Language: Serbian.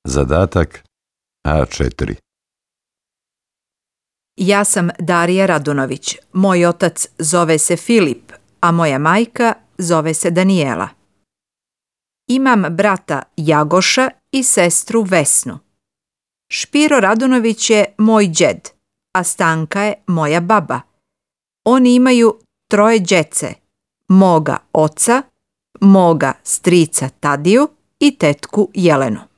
Zadatak A4. Ja sam Darija Radunović. Moj otac zove se Filip, a moja majka zove se Danijela. Imam brata Jagoša i sestru Vesnu. Špiro Radunović je moj đed, a Stanka je moja baba. Oni imaju 3 đece, moga oca, moga strica Tadiju i tetku Jelenu.